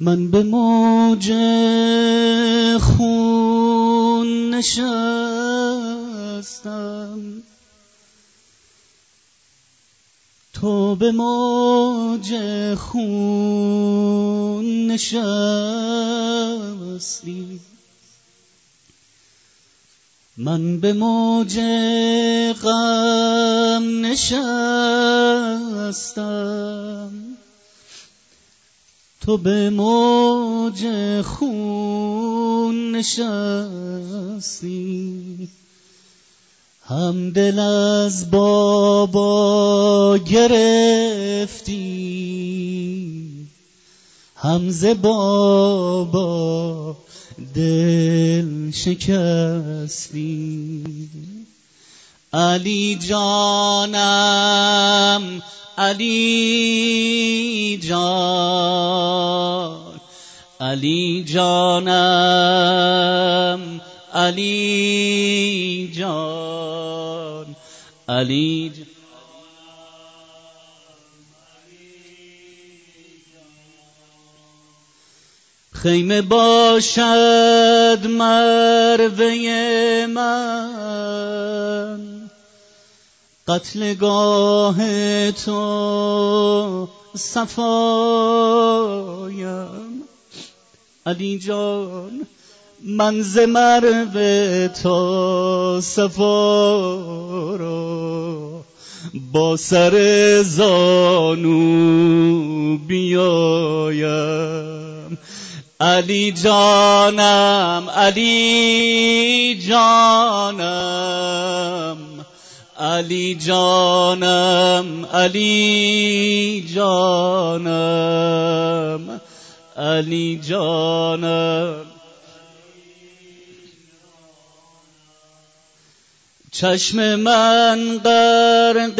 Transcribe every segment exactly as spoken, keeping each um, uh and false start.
من به موج خون نشستم، تو به موج خون نشستی، من به موج غم نشستم، تو به موج خون نشستی. هم دل از بابا گرفتی، هم ز بابا دل شکستی. علی جانم علی جان، علی جانم علی جان، علی جان. خیمه باشد مروه من، قتلگاه تو صفایم. علی جان من ز مروه تو صفا را با سر زانو بیایم. علی جانم علی جانم، علی جانم علی جانم، علی جانم. چشم من غرق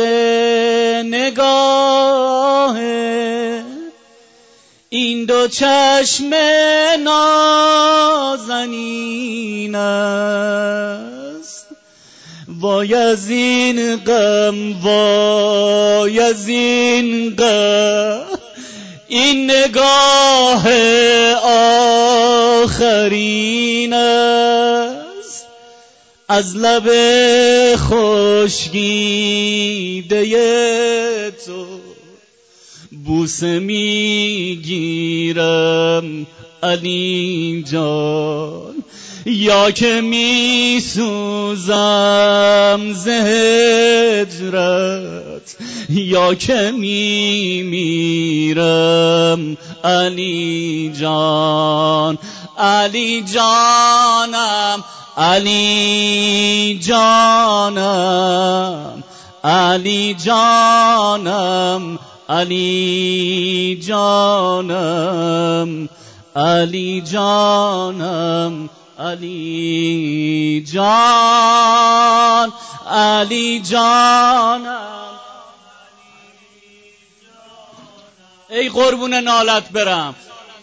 نگاهه، این دو چشم نازنین است. وای از این غم وای از این غم، این نگاه آخرین است. از لب خشکیده تو بوسه میگیرم علی جان، یا که میسوزم ز هجرت، یا که میمیرم علی جان. علی جانم علی جانم، علی جانم علی جانم، علی جانم علی جان، علی جانم. ای قربون نالت برم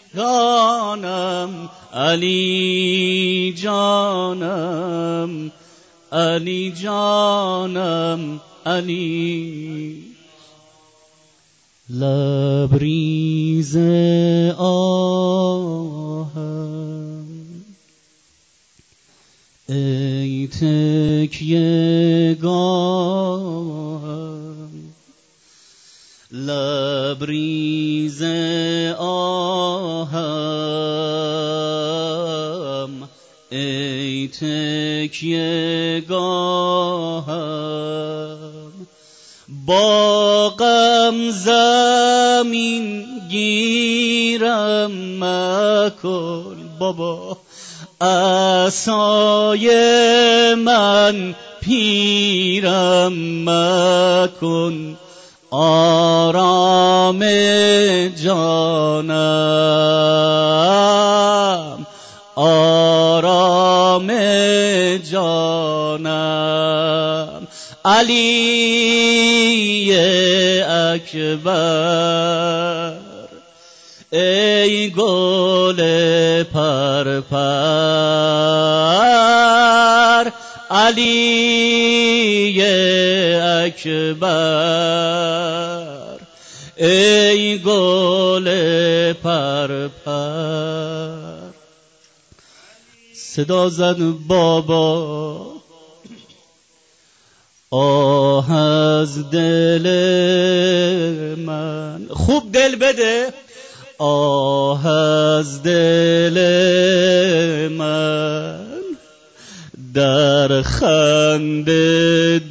جانم، علی جانم، علی جانم علی. لبریز آهم ای تکیه گاهم، لبریز آهم ای تکیه گاهم. با غم زمین گیرم مکن بابا، عصای من پیرم مکن. آرام جانم آرام جانم، علی اکبر ای گل پرپر. علی اکبر ای گل پرپر. صدا زد بابا آه از دل من، خوب دل بده، آه از دل من در خنده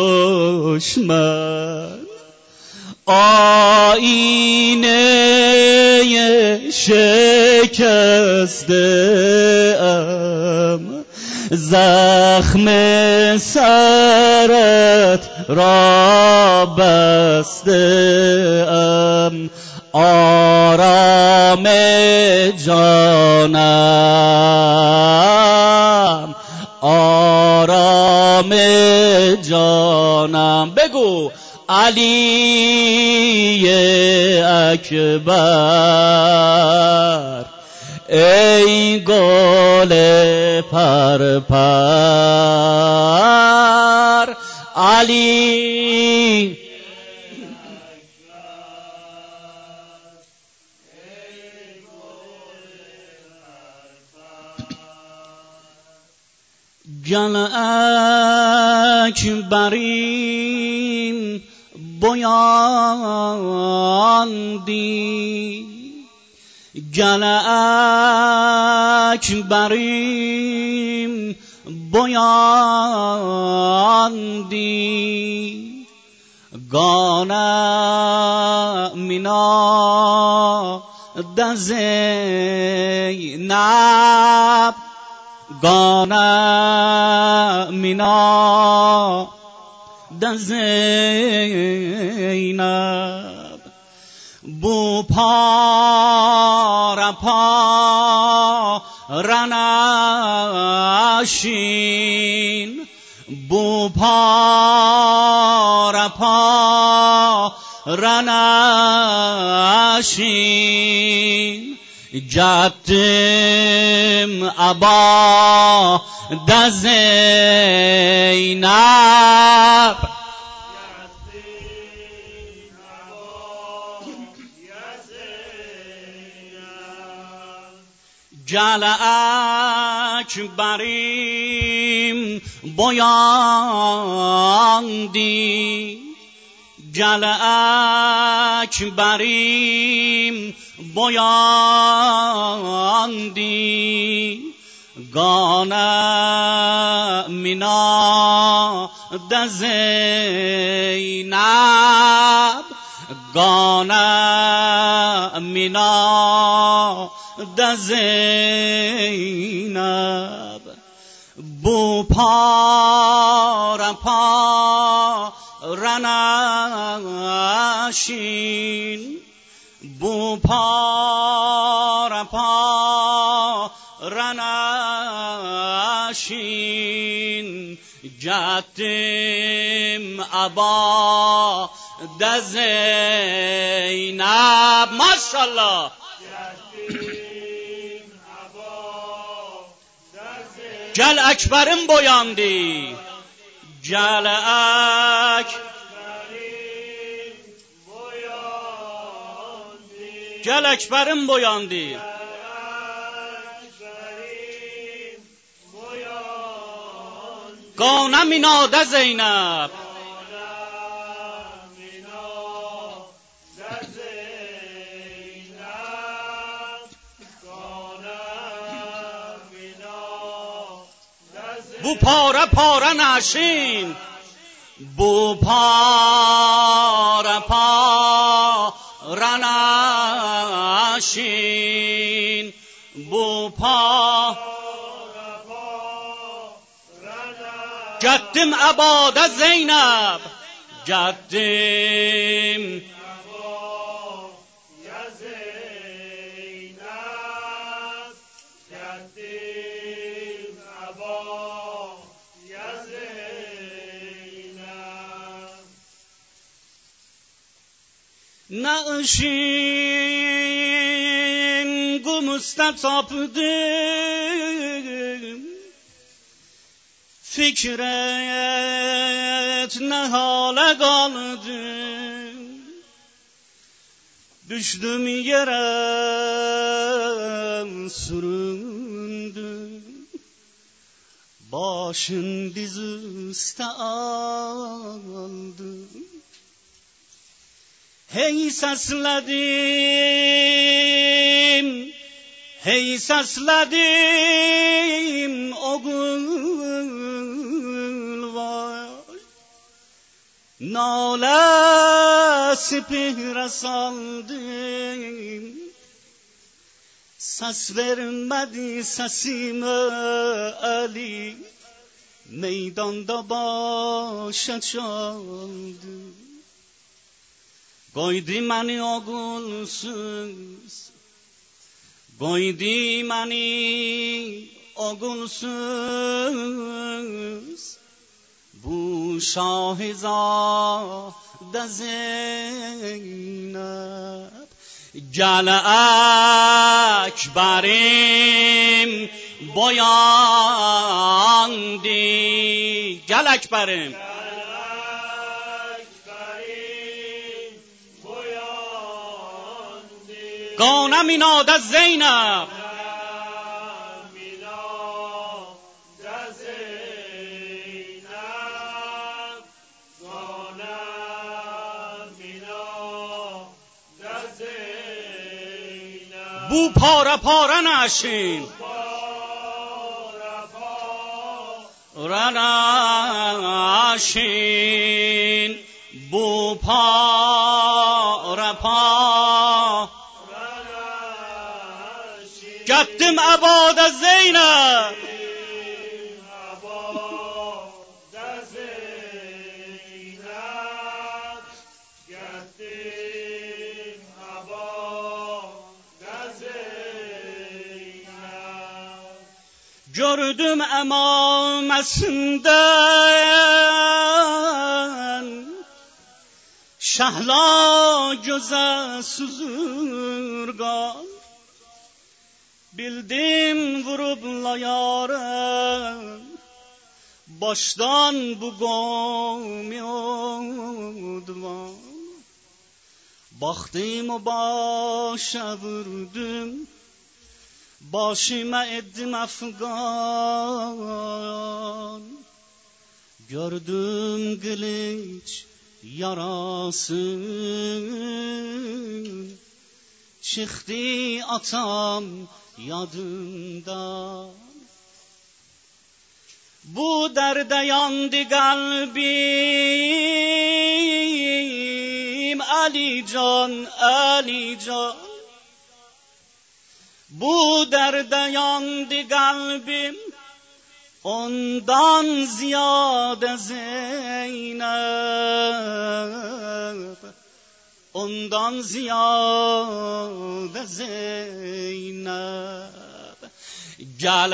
دشمن. آینه شکسته ام، زخم سرت را بسته ام، آرام جانم، آرام جانم. بگو علی اکبر، ای گل پرپر. علی گل اکبریم بویاندی، گل اکبریم بویاندی، گانه مینا دزینب، گانه مینا دزینب، بو پار پا رنشین، بو پار پا رنشین، جدیم ابا دزینب. گل اکبریم بویاندی، گل اکبریم بویاندی، گانه مینا دزینب، گانه مینا دزینب، بو پار پا رنشین، بو پار پا رنشین، جدیم ابا دزینب. ماشاءالله. گل اکبریم بویاندی، گل اکبریم بویاندی، گل اکبریم بویاندی، گانه مینا دزینب، بو پاره پاره نشین، بو پاره پاره نشین، بو پاره پاره، جدیم ابا زینب، جدیم نشین گمسته تاپدیم، فکرت نهاله قالdım، Düştüm yere süründüm, başın diz üstü aldım. Hey sesledim, hey sesledim oğul var. Nalesi pihre saldım, ses vermedi sesime Ali, meydanda başa çaldı. Koydu məni oğulsuz, koydu məni oğulsuz, bu şahizade Zeynep. Gel Ekberim boyandı, gel Ekberim. قانه میناد از زینب، بو پاره پاره نشین رنشین، بو پاره پاره گفتم عباد زینب، gördüm emamesinden şehla göze süzürgan. Bildim vurubla yâre baştan bu gami odvan. Baktım o başa vurdum, başıma ettim afgan. Gördüm kılıç yarası, çıktı atam yadımdan. Bu derde yandı kalbim Ali Can, Ali Can. Bu derde yandı kalbim, ondan ziyade Zeynep, ondan ziyade Zeynep. Gel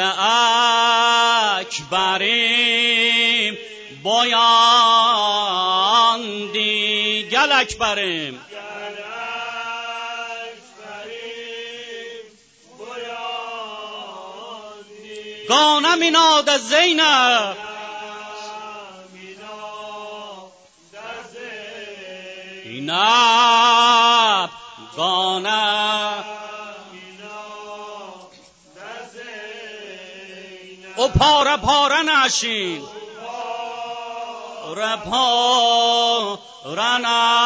Ekberim boyandı, gel Ekberim. قانه میناد از زینب، زینب قانه او پاره پاره نشین، پاره پاره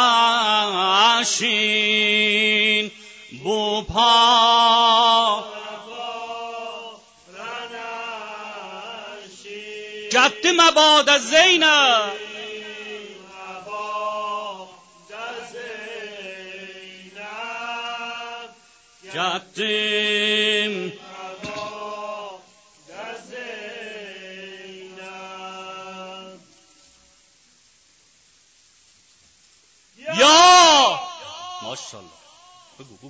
نشین، بو پا جد مباد زینب، جدیم یا ماشاءالله. بگو بگو.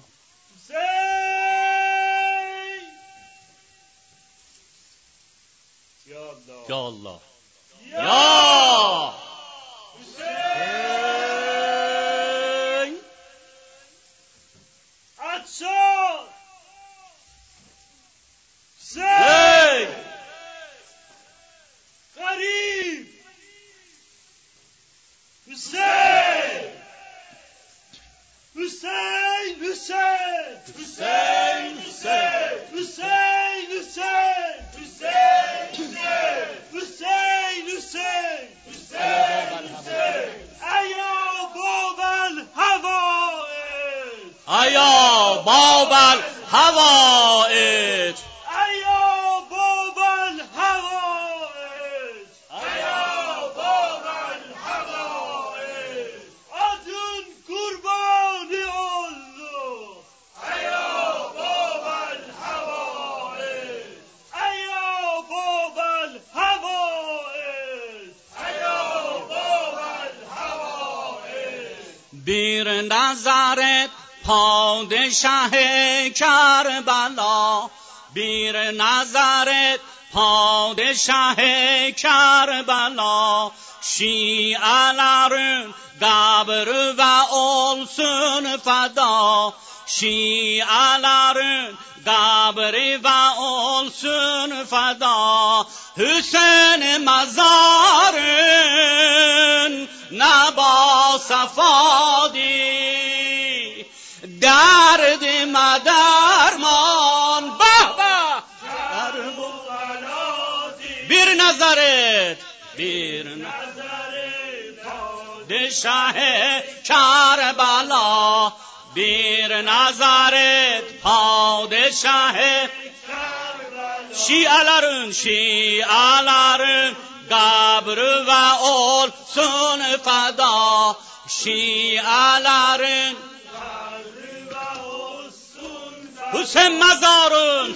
یا الله یا حسین عطشان حسین غریب حسین حسین Hüseyin, Hüseyin, Hüseyin, Hüseyin, Hüseyin, Hüseyin, Hüseyin, Hüseyin, Hüseyin, Hüseyin, Eya Babel Havaiz, Eya Babel Havaiz, Eya Babel Havaiz, Eya Babel Havaiz, adın kurbanı oldu, Eya Babel Havaiz, Eya Babel Havaiz, Eya Babel Havaiz. bir نظرت پادشاه کربلا، bir نظرت پادشاه کربلا، şiaların kabri ve olsun feda, şiaların kabri ve olsun feda, Hüseyin mazarın neba safadi, derdime derman baba, bir nazaret, bir nazaret padişah Kerbela, bir nazaret padişah Kerbela, şiaların şiaların kabri ve olsun feda, şiaların kabri ve olsun feda, Hüseyin mezarın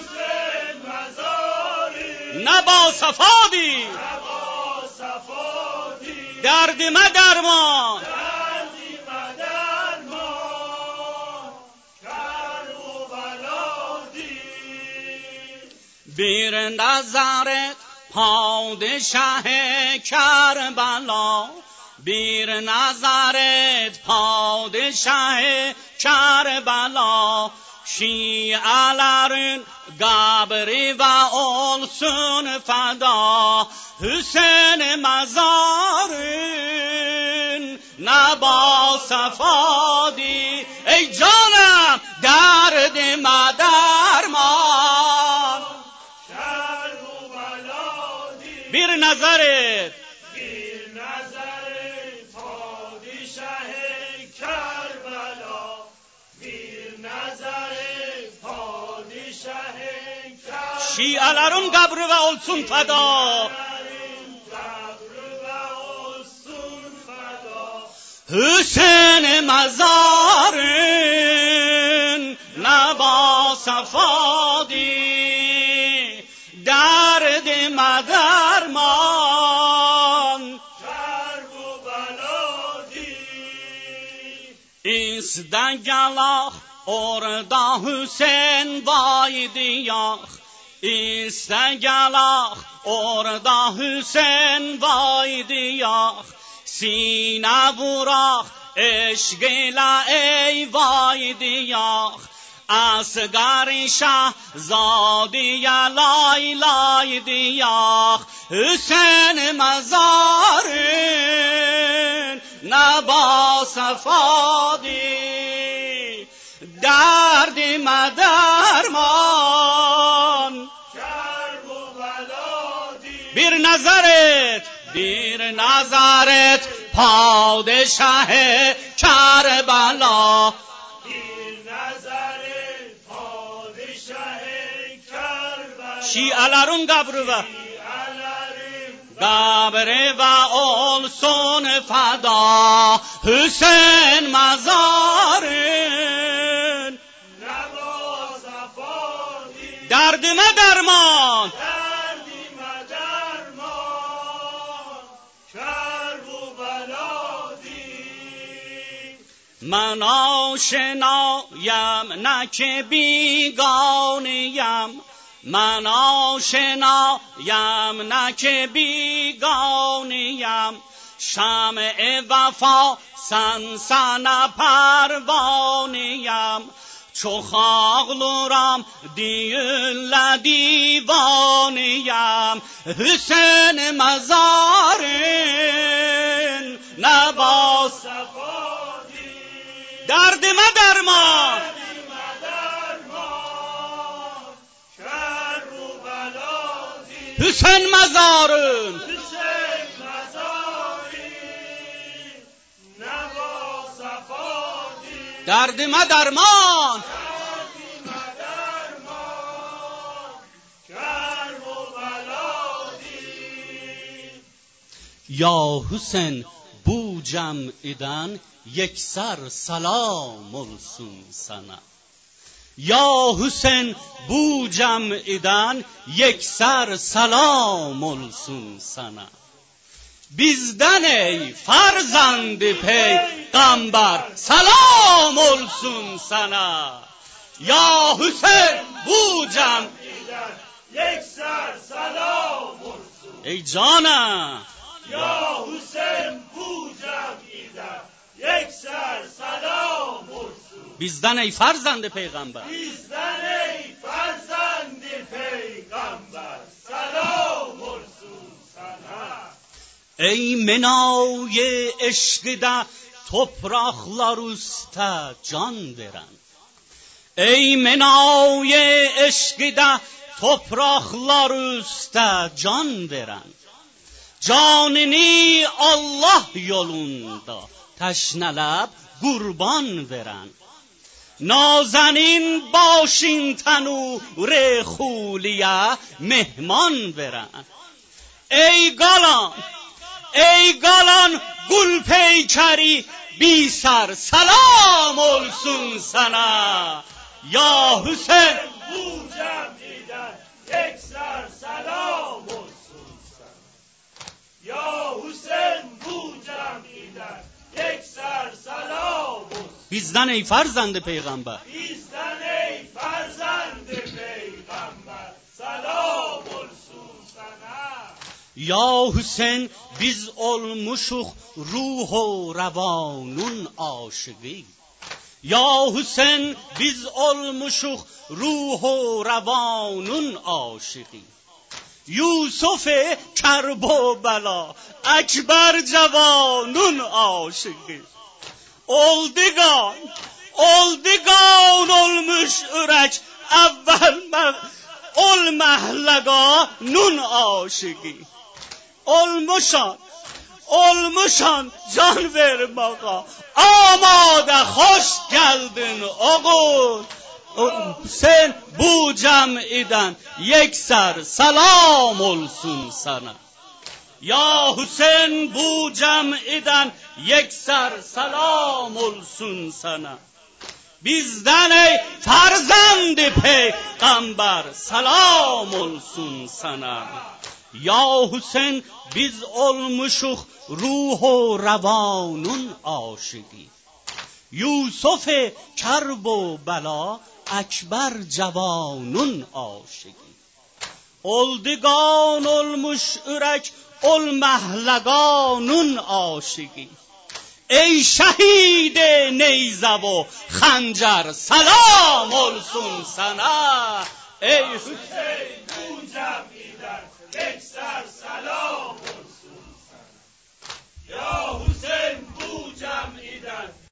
neba safadi, derdime derman, derdime derman, Kerbela'di. bir nazaret padişah Kerbela, bir nazaret padişah Kerbela, şiaların kabri ve olsun feda, Hüseyin mazarın neba safadi, ey canım derdime derman, Kerbela'di. bir nazaret, bir nazaret padişah-ı Kerbela, bir nazaret padişah-ı Kerbela, şiaların kabri ve olsun feda, Hüseyin mazarın neba safadi, derdime derman, Kerbela'di. İstegelak orada Hüseyin vaydiyak, İstegelak orada Hüseyin vaydiyak, sine vurak eşk ile ey vaydiyak, asgari şahzadiye lay lay diyak, Hüseyin mazarın neba safadi, derdime derman, Kerbela'di. bir nazaret, bir nazaret padişah Kerbela, bir nazaret padişah-ı Kerbela, şiaların kabri ve şiaların kabri ve olsun feda, Hüseyin mazarın neba safadi, derdime derman, derdime derman, Kerbela'di. من آشنایم نه که بیگانیم، من آشنایم نه که بیگانیم، شمع وفا سنسن پروانیم، چو خاغلورم دیل دیوانیم، حسین مزارین نباس Safadi, دردime derman. حسین مزارın Hüseyin mezarı Neva safadi derdime derman Derdime derman Kerb و بلادی Ya Hüseyin bu cem'iden yekser salam olsun sana. Ya Hüseyin bu cem'iden yekser salam olsun sana. Bizden ey farzand-ı peygamber salam olsun sana. Ya Hüseyin bu cem Gider yekser salam olsun ey cana Ya Hüseyin bu cem'iden yekser salam olsun bizden ey farzand-ı peygamber Bizden ey ferzand-ı peygamber salam olsun sana ey menay eşkıda topraklar üstte can veren ey menay eşkıda topraklar üstte can veren canını Allah yolunda teşnelep kurban veren nazenin başın tenure xuliye mehman veren ey galan ey galan gul peykeri bir sar salam olsun sana ya Hüseyin Bu cem'iden yekser selam olsun sana Ya Hüseyin bu cem'iden yekser selam olsun bizden ey farzand-ı peygamber Bizden ey ferzand-ı peygamber selam olsun sana ya Hüseyin biz olmuşuk ruh و revanun aşığı ya Hüseyin biz olmuşuk ruh و revanun aşığı Yusuf Kerbela Ekber cevanun aşığı Oldigan Oldigan olmuş ürek evvel me ol mehleganun aşığı Olmuşan olmuşan can vermeye amade hoş geldin oğul sen bu cem'iden yekser salam olsun sana ya Hüseyin bu cem'iden yekser salam olsun sana bizden ey farzand-ı peygamber salam olsun sana ya Hüseyin biz olmuşuk ruh و revanun aşığı Yusuf Kerbela Ekber cevanun aşığı Oldigan olmuş ürek ol mehleganun aşığı ey şehid neyze و خنجر salam olsun sana ey Hüseyin Hüseyin bu cem'iden yekser selam olsun sana Ya Hüseyin bu cem'iden